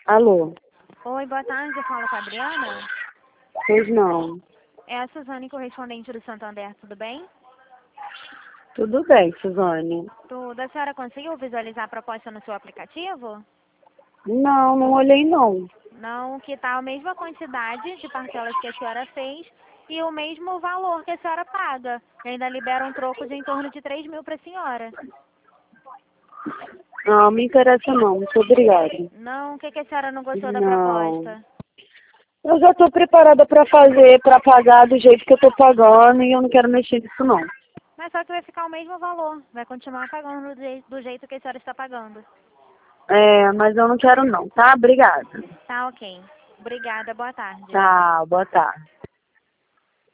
Alô? Oi, boa tarde, eu falo com a Adriana. Pois não. É a Suzane, correspondente do Santander, tudo bem? Tudo bem, Suzane? Tudo. A senhora conseguiu visualizar a proposta no seu aplicativo? Não, não olhei não. Não, que tá a mesma quantidade de parcelas que a senhora fez e o mesmo valor que a senhora paga. E ainda libera um troco de em torno de 3 mil para a senhora. Não, me interessa não, muito obrigada. Não, o que a senhora não gostou da Não. proposta? Eu já estou preparada para fazer, para pagar do jeito que eu estou pagando e eu não quero mexer nisso não. Mas só que vai ficar o mesmo valor. Vai continuar pagando do jeito que a senhora está pagando. É, mas eu não quero não, tá? Obrigada. Tá, ok. Obrigada, boa tarde. Tá, boa tarde.